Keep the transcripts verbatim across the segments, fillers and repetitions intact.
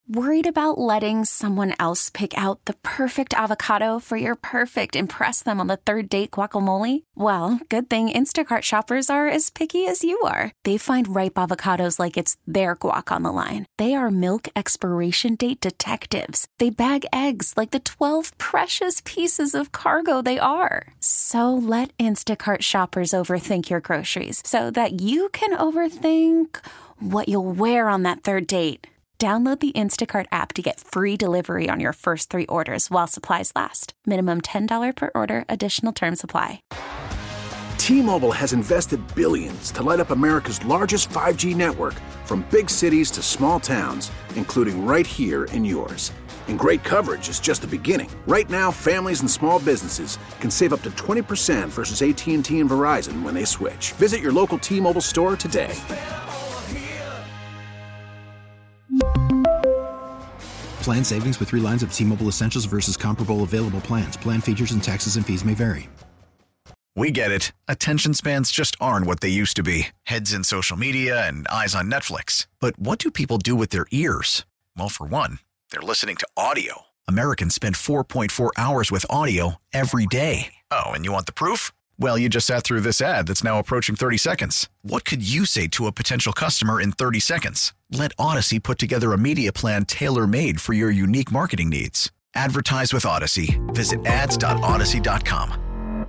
Worried about letting someone else pick out the perfect avocado for your perfect impress them on the third date guacamole? Well, good thing Instacart shoppers are as picky as you are. They find ripe avocados like it's their guac on the line. They are milk expiration date detectives. They bag eggs like the twelve precious pieces of cargo they are. So let Instacart shoppers overthink your groceries so that you can overthink what you'll wear on that third date. Download the Instacart app to get free delivery on your first three orders while supplies last. Minimum ten dollars per order. Additional terms apply. T-Mobile has invested billions to light up America's largest five G network, from big cities to small towns, including right here in yours. And great coverage is just the beginning. Right now, families and small businesses can save up to twenty percent versus A T and T and Verizon when they switch. Visit your local T-Mobile store today. Plan savings with three lines of T-Mobile Essentials versus comparable available plans. Plan features and taxes and fees may vary. We get it. Attention spans just aren't what they used to be. Heads in social media and eyes on Netflix. But what do people do with their ears? Well, for one, they're listening to audio. Americans spend four point four hours with audio every day. Oh, and you want the proof? Well, you just sat through this ad that's now approaching thirty seconds. What could you say to a potential customer in thirty seconds? Let Odyssey put together a media plan tailor-made for your unique marketing needs. Advertise with Odyssey. Visit ads dot odyssey dot com.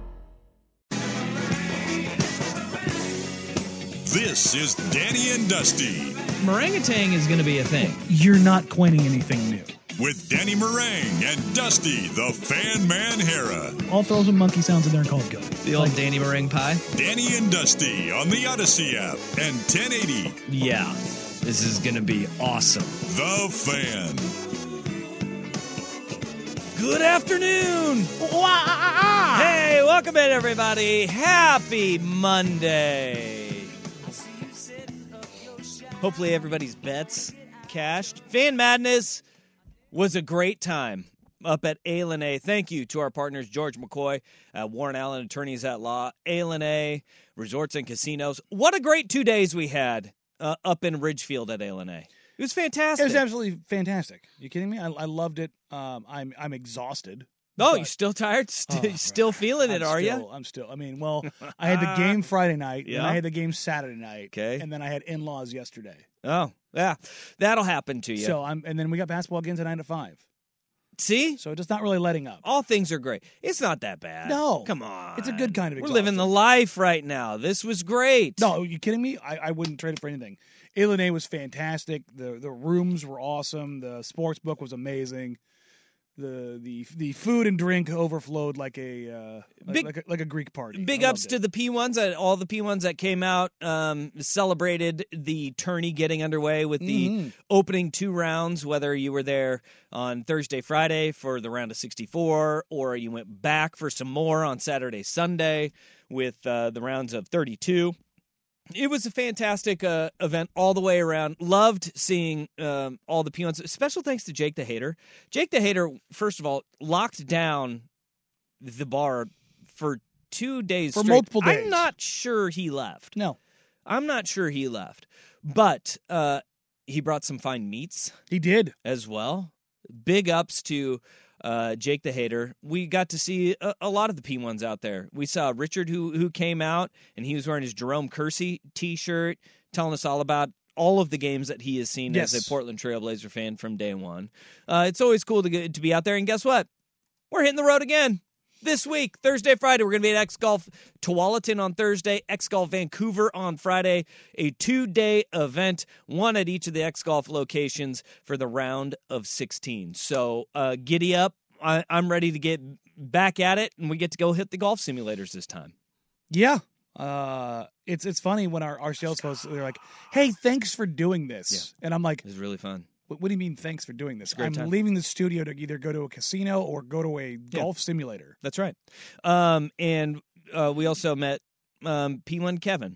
This is Danny and Dusty. Meringatang is going to be a thing. You're not coining anything new. With Danny Meringue and Dusty, the Fan Man Hera. I'll throw some monkey sounds in there and call it good. The old like, Danny Meringue pie. Danny and Dusty on the Odyssey app and ten eighty. Yeah, this is going to be awesome. The Fan. Good afternoon. Hey, welcome in, everybody. Happy Monday. Hopefully everybody's bets cashed. Fan Madness was a great time up at A L N A. Thank you to our partners, George McCoy, uh, Warren Allen, Attorneys at Law, A L N A, Resorts and Casinos. What a great two days we had uh, up in Ridgefield at A L N A. It was fantastic. It was absolutely fantastic. You kidding me? I, I loved it. Um, I'm I'm exhausted. Oh, you're still tired? St- oh, still feeling it, I'm are still, you? I'm still. I mean, well, I had the game Friday night, yeah. and I had the game Saturday night, okay, and then I had in-laws yesterday. Oh, yeah, that'll happen to you. So I'm, and then we got basketball again tonight at five. See? So it's not really letting up. All things are great. It's not that bad. No. Come on. It's a good kind of We're exhaustion. living the life right now. This was great. No, are you kidding me? I, I wouldn't trade it for anything. A L N A was fantastic. The the rooms were awesome. The sports book was amazing. The the the food and drink overflowed like a uh, big, like, like, a, like a Greek party. Big ups to the P ones, uh, all the P ones that came out, um, celebrated the tourney getting underway with the mm-hmm. opening two rounds, whether you were there on Thursday, Friday for the round of sixty-four, or you went back for some more on Saturday, Sunday with uh, the rounds of thirty-two. It was a fantastic uh, event all the way around. Loved seeing um, all the peons. Special thanks to Jake the Hater. Jake the Hater, first of all, locked down the bar for two days For straight. multiple days. I'm not sure he left. No. I'm not sure he left. But uh, he brought some fine meats. He did. As well. Big ups to uh, Jake the Hater. We got to see a, a lot of the P ones out there. We saw Richard who who came out, and he was wearing his Jerome Kersey t-shirt, telling us all about all of the games that he has seen yes. as a Portland Trailblazer fan from day one. Uh, it's always cool to get, to be out there, and guess what? We're hitting the road again. This week, Thursday, Friday, we're going to be at X Golf Tualatin on Thursday, X Golf Vancouver on Friday, a two-day event, one at each of the X Golf locations for the round of sixteen. So uh, giddy up. I, I'm ready to get back at it, and we get to go hit the golf simulators this time. Yeah. Uh, it's it's funny when our, our sales folks, they're like, hey, thanks for doing this. Yeah. And I'm like, it was really fun. What, what do you mean, thanks for doing this? I'm time. leaving the studio to either go to a casino or go to a Yeah. golf simulator. That's right. Um, and uh, we also met um, P one Kevin,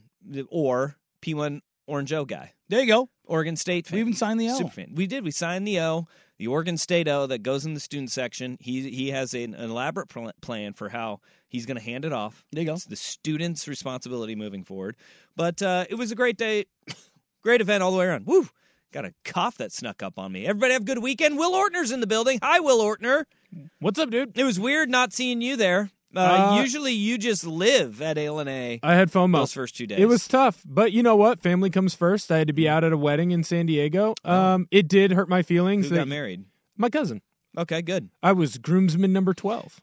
or P one Orange O guy. There you go. Oregon State fan. We even signed the O. Super fan. We did. We signed the O, the Oregon State O that goes in the student section. He he has an, an elaborate pl- plan for how he's going to hand it off. There you go. It's the student's responsibility moving forward. But uh, it was a great day, great event all the way around. Woo! Got a cough that snuck up on me. Everybody have a good weekend. Will Ortner's in the building. Hi, Will Ortner. What's up, dude? It was weird not seeing you there. Uh, Uh, usually you just live at A L N A I had FOMO. those first two days. It was tough, but you know what? Family comes first. I had to be out at a wedding in San Diego. Um, It did hurt my feelings. Who that- got married? My cousin. Okay, good. I was groomsman number twelve.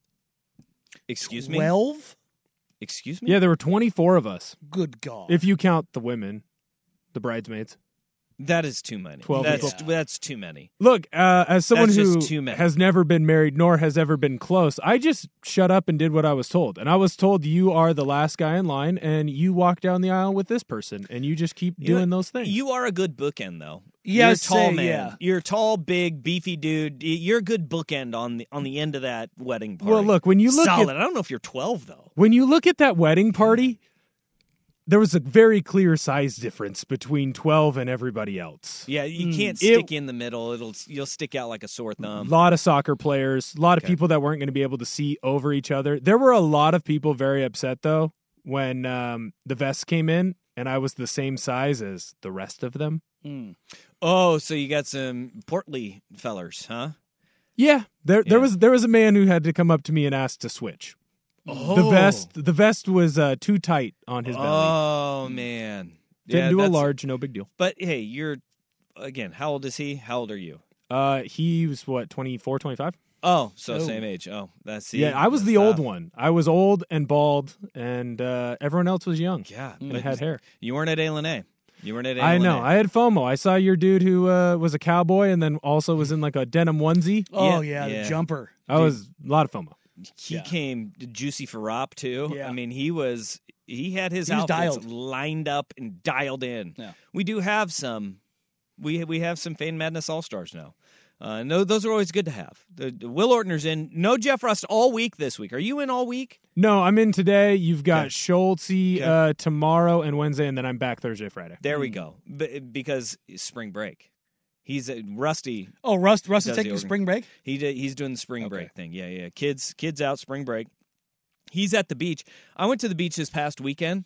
Excuse me? Twelve? Excuse me? Yeah, there were twenty-four of us, Good God. if you count the women, the bridesmaids. That is too many. twelve That's, people. that's too many. Look, uh, as someone That's who just too many. has never been married nor has ever been close, I just shut up and did what I was told. And I was told you are the last guy in line, and you walk down the aisle with this person, and you just keep You doing know, those things. You are a good bookend, though. Yeah, You're a I'd tall say, man. yeah. You're a tall, big, beefy dude. You're a good bookend on the on the end of that wedding party. Well, look, when you look Solid. at I don't know if you're twelve, though. when you look at that wedding party, there was a very clear size difference between twelve and everybody else. Yeah, you can't It- stick in the middle. It'll You'll stick out like a sore A thumb. lot of soccer players, a lot of Okay. people that weren't going to be able to see over each other. There were a lot of people very upset, though, when um, the vests came in and I was the same size as the rest of them. Mm. Oh, so you got some portly fellers, huh? Yeah, there there Yeah. was there was a man who had to come up to me and ask to switch. Oh. The vest the vest was uh, too tight on his belly. Oh, man. Didn't Yeah, do a that's- large, no big deal. But, hey, you're, again, how old is he? How old are you? Uh, he was what, twenty-four, twenty-five? Oh, so Oh. same age. Oh, that's see, Yeah, I was that's the old tough. one. I was old and bald, and uh, everyone else was young. Yeah, and but had hair. You weren't at A L N A. You weren't at A L N A. I know. I had FOMO. I saw your dude who uh, was a cowboy and then also was in like a denim onesie. Oh, Yeah, yeah, yeah. the jumper. I was a lot of FOMO. He Yeah. came juicy for Rop too. Yeah. I mean, he was he had his He was outfits dialed. lined up and dialed in. Yeah. We do have some. We we have some Fan Madness All Stars now. Uh, no, those are always good to have. The, the Will Ortner's in. No Jeff Rust all week this week. Are you in all week? No, I'm in today. You've got Okay. Schultz Okay. uh, tomorrow and Wednesday, and then I'm back Thursday, Friday. There Hmm. we go. B- because it's spring break. He's uh, Rusty. Oh, Rust, Rust is Does the taking a organ- spring break? He did, he's doing the spring Okay. break thing. Yeah, yeah. Kids kids out spring break. He's at the beach. I went to the beach this past weekend.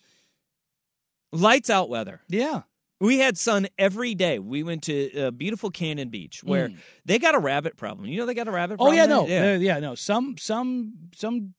Lights out weather. Yeah. We had sun every day. We went to uh, beautiful Cannon Beach where Mm. they got a rabbit problem. You know they got a rabbit Oh, problem. yeah, there? no. Yeah. Yeah. yeah, no. Some, some, some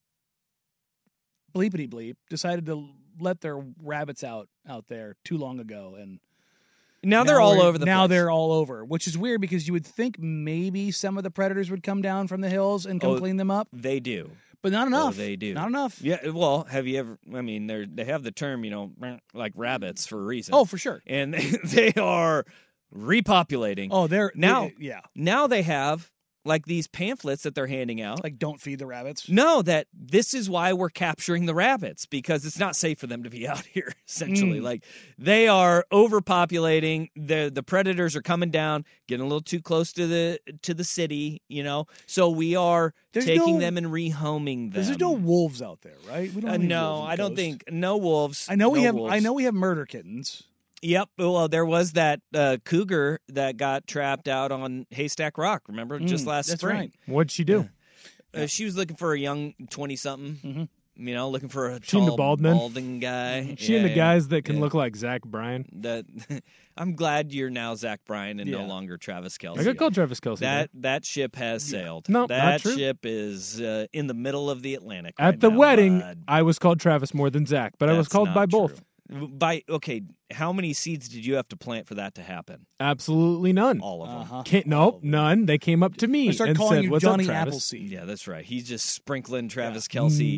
bleepity bleep decided to let their rabbits out out there too long ago. And Now they're all we're- over the Now place. they're all over, which is weird because you would think maybe some of the predators would come down from the hills and come Oh, clean them up, They do. but not enough. Oh, they do. Not enough. Yeah, well, have you ever I mean they they have the term, you know, like rabbits for a reason. Oh, for sure. And they, they are repopulating. Oh, they're Now- they- yeah. Now they have like these pamphlets that they're handing out. Like, don't feed the rabbits. No, that this is why we're capturing the rabbits because it's not safe for them to be out here. Essentially, Mm. like they are overpopulating. the The predators are coming down, getting a little too close to the to the city. You know, so we are There's taking no- them and rehoming them. There's no wolves out there, right? We don't Uh, have any no, wolves on the I don't coast. think no wolves. I know we No have. I wolves. know we have murder kittens. Yep. Well, there was that uh, cougar that got trapped out on Haystack Rock. Remember, just Mm, last that's spring. right. What'd she do? Uh, she was looking for a young twenty-something. Mhm. You know, looking for a She into tall, bald men? balding guy. She Yeah, into yeah, guys that can yeah. look like Zach Bryan. That I'm glad you're now Zach Bryan and no Yeah. longer Travis Kelce. I got called Travis Kelce. that there. that ship has sailed. No, not that true. ship is uh, in the middle of the Atlantic. At right the now, wedding, bud. I was called Travis more than Zach, but I was That's called not by both. true. By okay, how many seeds did you have to plant for that to happen? Absolutely none. All of them. Uh-huh. Can't, nope, none. They came up to me I start and calling said, you "What's Johnny up, Travis?" Appleseed. Yeah, that's right. He's just sprinkling Travis Kelsey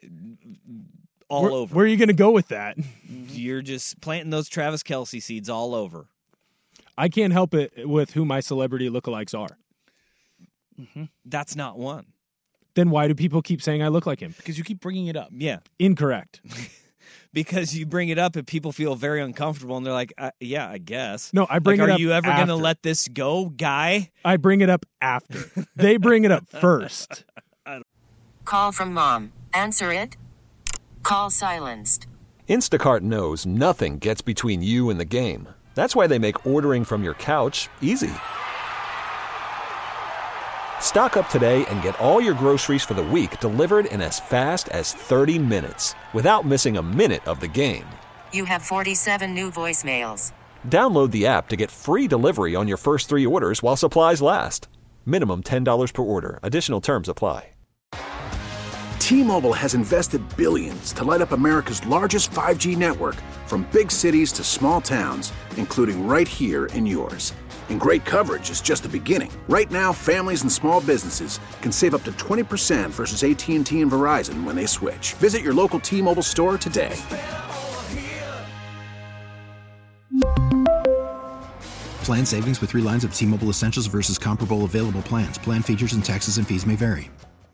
all where, over. Where are you going to go with that? You're just planting those Travis Kelsey seeds all over. I can't help it with who my celebrity lookalikes are. That's not one. Then why do people keep saying I look like him? Because you keep bringing it up. Yeah. Incorrect. Because you bring it up and people feel very uncomfortable and they're like, uh, yeah, I guess. No, I bring like, it are up you ever going to after. let this go, guy? I bring it up after. They bring it up first. Call from mom. Answer it. Call silenced. Instacart knows nothing gets between you and the game. That's why they make ordering from your couch easy. Stock up today and get all your groceries for the week delivered in as fast as thirty minutes without missing a minute of the game. You have forty-seven new voicemails. Download the app to get free delivery on your first three orders while supplies last. Minimum ten dollars per order. Additional terms apply. T-Mobile has invested billions to light up America's largest five G network, from big cities to small towns, including right here in yours. And great coverage is just the beginning. Right now, families and small businesses can save up to twenty percent versus A T and T and Verizon when they switch. Visit your local T-Mobile store today. Plan savings with three lines of T-Mobile Essentials versus comparable available plans. Plan features and taxes and fees may vary.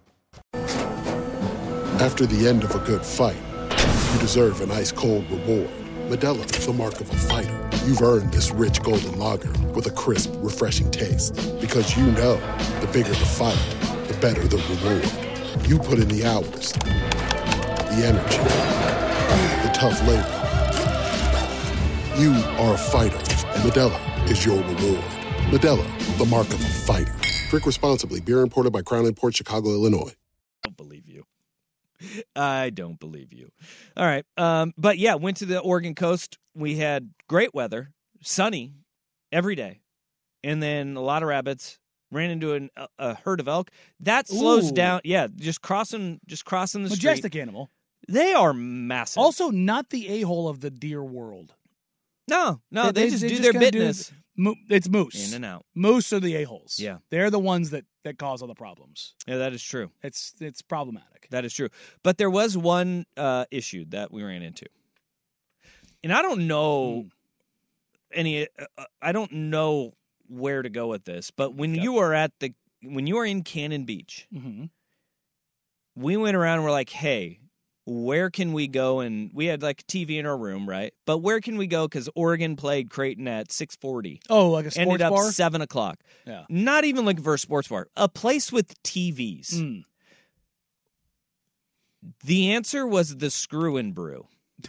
After the end of a good fight, you deserve an ice-cold reward. Modelo is the mark of a fighter. You've earned this rich golden lager with a crisp, refreshing taste. Because you know, the bigger the fight, the better the reward. You put in the hours, the energy, the tough labor. You are a fighter, and Modelo is your reward. Modelo, the mark of a fighter. Drink responsibly. Beer imported by Crown Imports, Chicago, Illinois. I don't believe you. I don't believe you. All right. Um, but yeah, went to the Oregon coast. We had great weather, sunny every day, and then a lot of rabbits. Ran into an, a, a herd of elk. That slows Ooh. down. Yeah, just crossing, just crossing the Majestic street. animal. They are massive. Also, not the a-hole of the deer world. No, no, they, they just they do just their kinda business. Do, mo- it's moose. In and out. Moose are the a-holes. Yeah. They're the ones that, that cause all the problems. Yeah, that is true. It's it's problematic. That is true. But there was one uh, issue that we ran into. And I don't know mm. any, uh, I don't know where to go with this, but when yep. you were at the, when you were in Cannon Beach, mm-hmm. we went around and we're like, hey, where can we go? And we had like T V in our room, right? But where can we go? Because Oregon played Creighton at six forty. Oh, like a sports Ended up bar? seven o'clock. Yeah. Not even looking for a sports bar. A place with T Vs. Mm. The answer was the Screw and Brew.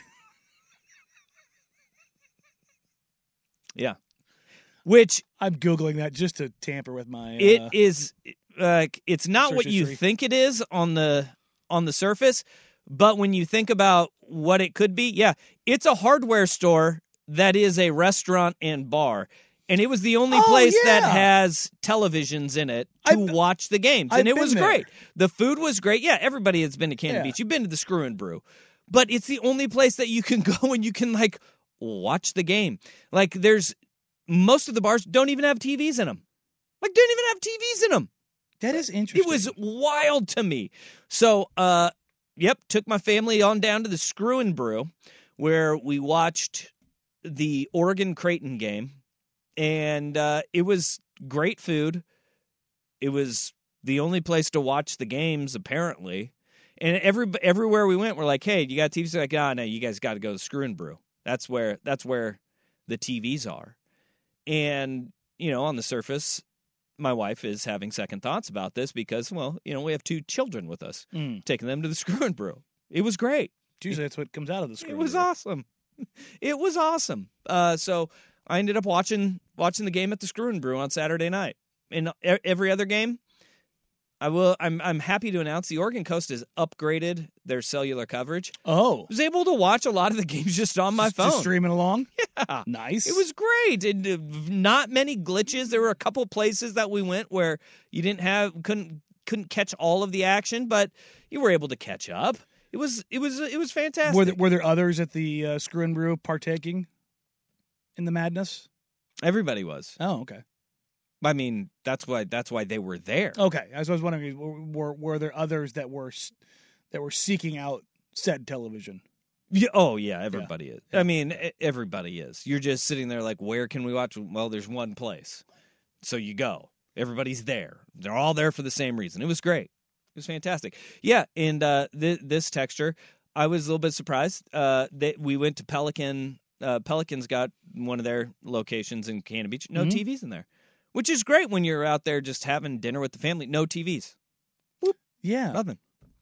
Yeah. Which I'm Googling that just to tamper with my. Uh, it is like uh, it's not what you history. think it is on the on the surface. But when you think about what it could be, yeah, it's a hardware store that is a restaurant and bar. And it was the only oh, place yeah. that has televisions in it to I've, watch the games. I've and it was there. great. The food was great. Yeah, everybody has been to Cannon yeah. Beach. You've been to the Screw and Brew. But it's the only place that you can go and you can, like, watch the game. Like, there's most of the bars don't even have T Vs in them. Like, don't even have T Vs in them. That is interesting. It was wild to me. So, uh, Yep, took my family on down to the Screw and Brew, where we watched the Oregon Creighton game, and uh, it was great food. It was the only place to watch the games, apparently. And every everywhere we went, we're like, "Hey, you got T Vs?" Like, "Ah, oh, no, you guys got to go to Screw and Brew. That's where that's where the T Vs are." And you know, on the surface, my wife is having second thoughts about this because, well, you know, we have two children with us, mm. taking them to the Screw and Brew. It was great. Usually that's what comes out of the Screw It and was Brew. awesome. It was awesome. Uh, so I ended up watching watching the game at the Screw and Brew on Saturday night. In every other game, I will. I'm I'm happy to announce the Oregon Coast has upgraded their cellular coverage. Oh, I was able to watch a lot of the games just on my just, phone, just streaming along. Yeah, nice. It was great, and uh, not many glitches. There were a couple places that we went where you didn't have couldn't couldn't catch all of the action, but you were able to catch up. It was it was it was fantastic. Were there, were there others at the uh, Screw and Brew partaking in the madness? Everybody was. Oh, okay. I mean, that's why that's why they were there. Okay, I was wondering, were, were were there others that were that were seeking out said television? Yeah, oh yeah, everybody yeah. is. Yeah. I mean, everybody is. You're just sitting there like, where can we watch? Well, there's one place, so you go. Everybody's there. They're all there for the same reason. It was great. It was fantastic. Yeah, and uh, th- this texture, I was a little bit surprised. Uh, that we went to Pelican. Uh, Pelican's got one of their locations in Cannon Beach. No mm-hmm. T Vs in there. Which is great when you're out there just having dinner with the family. No T Vs. Whoop. Yeah. Nothing.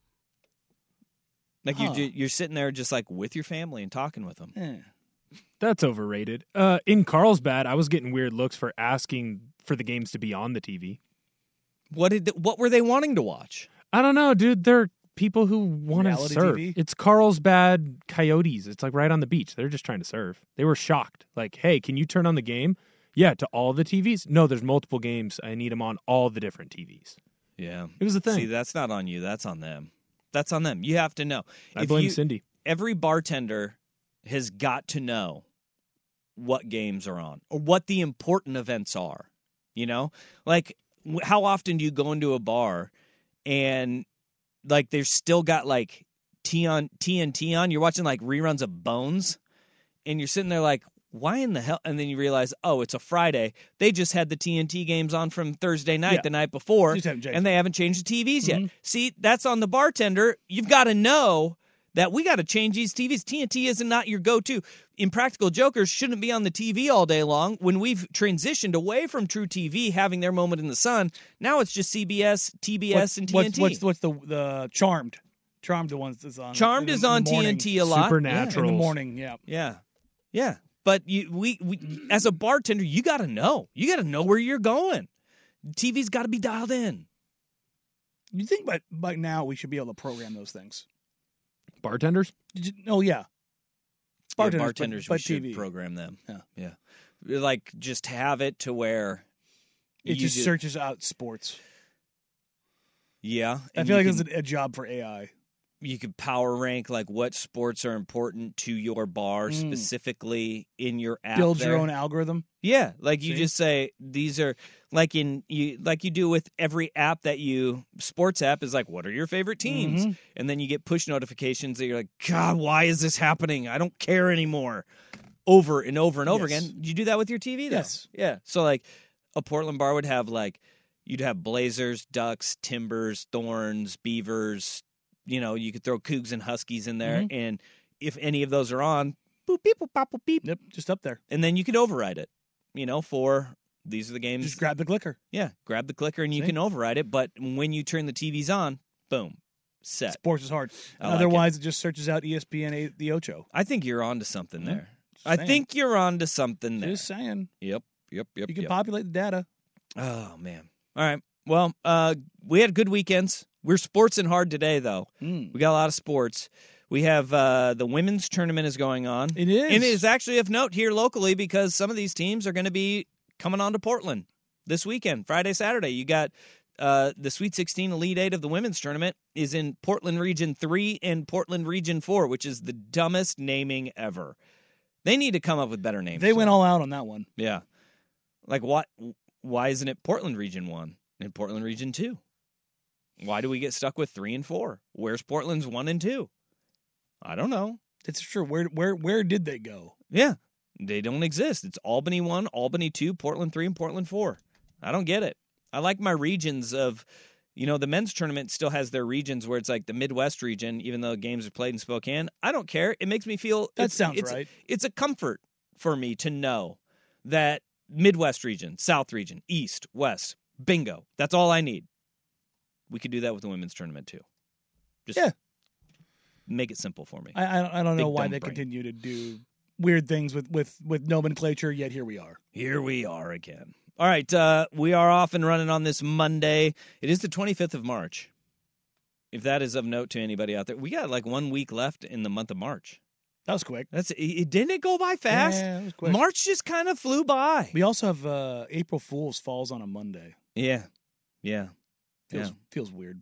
Like huh. you're, you're sitting there just like with your family and talking with them. Yeah. That's overrated. Uh, in Carlsbad, I was getting weird looks for asking for the games to be on the T V. What did? What were they wanting to watch? I don't know, dude. Their people who want to Reality surf. T V? It's Carlsbad Coyotes. It's like right on the beach. They're just trying to surf. They were shocked. Like, hey, can you turn on the game? Yeah, to all the T Vs? No, there's multiple games. I need them on all the different T Vs. Yeah. It was a thing. See, that's not on you. That's on them. That's on them. You have to know. I If blame you- Cindy. Every bartender has got to know what games are on or what the important events are. You know? Like, wh- how often do you go into a bar and, like, there's still got, like, T on T N T on? You're watching, like, reruns of Bones, and you're sitting there like, why in the hell? And then you realize, oh, it's a Friday. They just had the T N T games on from Thursday night, Yeah. the night before, Just haven't changed and they it. haven't changed the T Vs Mhm. yet. See, that's on the bartender. You've got to know that we got to change these T Vs. T N T is not your go-to. Impractical Jokers shouldn't be on the T V all day long. When we've transitioned away from True T V having their moment in the sun, now it's just C B S, T B S, What's- and what's, T N T. What's, what's the the Charmed? Charmed the ones that's on. Charmed in is the on morning. T N T a lot. Supernatural. In the morning, yeah. Yeah. Yeah. But you, we, we, as a bartender, you got to know. You got to know where you're going. T V's got to be dialed in. You think by by now we should be able to program those things? Bartenders? Did you- Oh yeah, Bartenders, bartenders, yeah, but- bartenders but we should T V. program them. Yeah. Yeah. Like, just have it to where It you just ju- searches out sports. Yeah. I and feel you like can- it's a, a job for A I. you could power rank like what sports are important to your bar Mm. specifically in your app. Build your there. own algorithm. Yeah, like you See? just say these are like in you like you do with every app that you sports app is like what are your favorite teams? Mhm. And then you get push notifications that you're like, God, why is this happening? I don't care anymore. Over and over and over Yes. again. You do that with your T V though. Yes. Yeah. So like a Portland bar would have like you'd have Blazers, Ducks, Timbers, Thorns, Beavers, you know, you could throw Cougs and Huskies in there, Mhm. and if any of those are on, boop beep boop pop boop beep. Yep, just up there. And then you could override it. You know, for these are the games. Just grab the clicker. Yeah, grab the clicker and you See? can override it. But when you turn the T Vs on, boom, set. Sports is hard. I like Otherwise, it. just searches out E S P N, eight, the Ocho. I think you're onto something there. Just I saying. think you're onto something there. Just saying. Yep, yep, yep. You can yep. populate the data. Oh man. All right. Well, uh, we had good weekends. We're sportsing hard today, though. Mm. We got a lot of sports. We have uh, the women's tournament is going on. It is. And it is actually of note here locally because some of these teams are going to be coming on to Portland this weekend, Friday, Saturday. You got uh, the Sweet sixteen Elite Eight of the women's tournament is in Portland Region three and Portland Region four, which is the dumbest naming ever. They need to come up with better names. They went all out on that one. Yeah. Like, what? Why isn't it Portland Region one and Portland Region two? Why do we get stuck with three and four? Where's Portland's one and two? I don't know. It's true. Where where where did they go? Yeah, they don't exist. It's Albany one, Albany two, Portland three, and Portland four. I don't get it. I like my regions of, you know, the men's tournament still has their regions where it's like the Midwest region, even though games are played in Spokane. I don't care. It makes me feel That it's- sounds it's, right. It's a comfort for me to know that Midwest region, South region, East, West, bingo. That's all I need. We could do that with the women's tournament too. Just Yeah. make it simple for me. I I don't, I don't know Big why dumb they brain. continue to do weird things with, with, with nomenclature, yet here we are. Here we are again. All right, uh, we are off and running on this Monday. It is the twenty-fifth of March. If that is of note to anybody out there, we got like one week left in the month of March. That was quick. That's it. Didn't it go by fast? Yeah, it was quick. March just kind of flew by. We also have uh, April Fool's falls on a Monday. Yeah, yeah, Feels yeah. feels weird.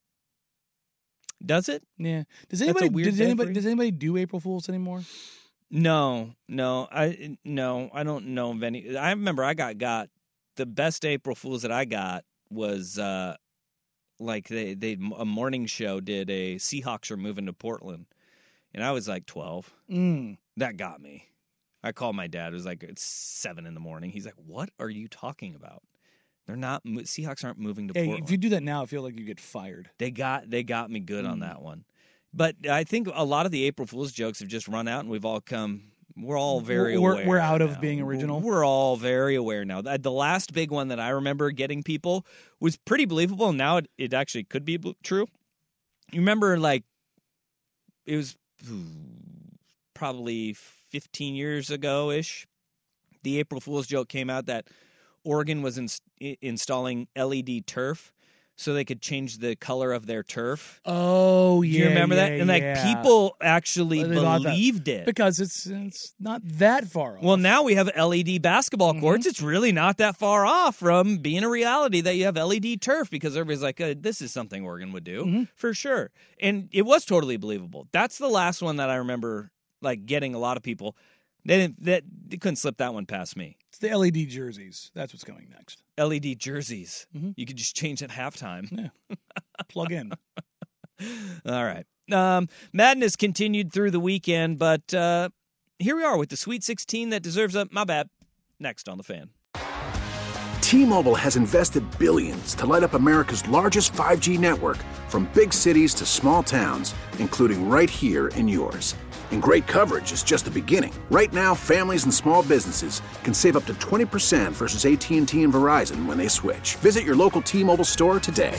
Does it? Yeah. Does That's a anybody weird does day anybody for you? does anybody do April Fools anymore? No, no, I no, I don't know of any. I remember I got got the best April Fools that I got was uh, like they they a morning show did a Seahawks are moving to Portland, and I was like twelve. Mm. That got me. I called my dad. It was like it's seven in the morning. He's like, "What are you talking about? They're not mo- Seahawks aren't moving to Hey, Portland." if you do that now, I feel like you get fired. They got they got me good on Mm. that one. But I think a lot of the April Fool's jokes have just run out, and we've all come. We're all very We're- aware. we're out of now. being original? We're all very aware now. The the last big one that I remember getting people was pretty believable, and now it, it actually could be bl- true. You remember, like, it was probably fifteen years ago-ish. The April Fool's joke came out that Oregon was ins- installing L E D turf. so they could change the color of their turf. Oh, yeah. Do you remember yeah, that? And like yeah. people actually They thought that- believed it. because it's it's not that far off. Well, now we have L E D basketball courts. It's really not that far off from being a reality that you have L E D turf, because everybody's like, uh, this is something Oregon would do Mm-hmm. for sure. And it was totally believable. That's the last one that I remember like getting a lot of people. They didn't, that, they couldn't slip that one past me. It's the L E D jerseys. That's what's coming next. L E D jerseys. Mm-hmm. You could just change at halftime. Yeah. Plug in. All right. Um, madness continued through the weekend, but uh, here we are with the Sweet sixteen that deserves a my bad. Next on The Fan. T-Mobile has invested billions to light up America's largest five G network, from big cities to small towns, including right here in yours. And great coverage is just the beginning. Right now, families and small businesses can save up to twenty percent versus A T and T and Verizon when they switch. Visit your local T-Mobile store today.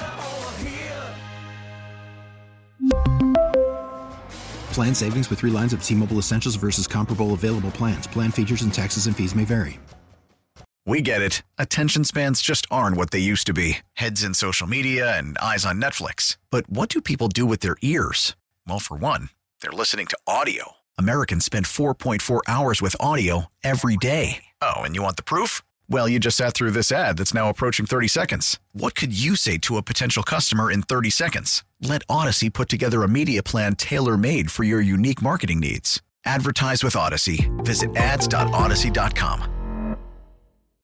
Plan savings with three lines of T-Mobile Essentials versus comparable available plans. Plan features and taxes and fees may vary. We get it. Attention spans just aren't what they used to be. Heads in social media and eyes on Netflix. But what do people do with their ears? Well, for one, they're listening to audio. Americans spend four point four hours with audio every day. Oh, and you want the proof? Well, you just sat through this ad that's now approaching thirty seconds. What could you say to a potential customer in thirty seconds? Let Odyssey put together a media plan tailor-made for your unique marketing needs. Advertise with Odyssey. Visit ads dot odyssey dot com.